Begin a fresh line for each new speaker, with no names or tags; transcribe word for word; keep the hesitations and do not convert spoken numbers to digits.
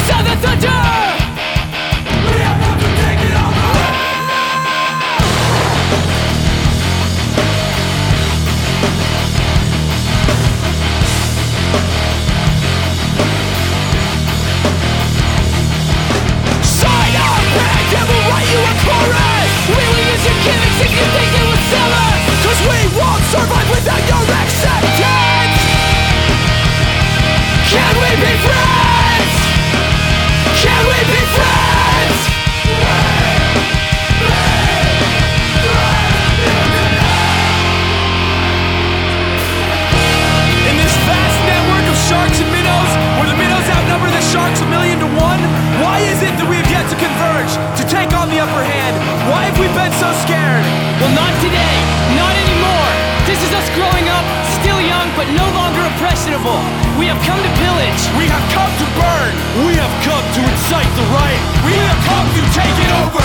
Sound the thunder! We have come to take it over! Sign up and we'll write you a chorus! We will use your gimmicks if you think it will sell us! Cause we won't survive without your acceptance! Can we be friends? Can we be friends? In this vast network of sharks and minnows, where the minnows outnumber the sharks a million to one, why is it that we have yet to converge, to take on the upper hand? Why have we been so scared? Well, not today, not anymore. This is us growing up, still young, but no longer impressionable. We have come to pillage. We have come to burn. We have come to incite the riot. We have come to take it over.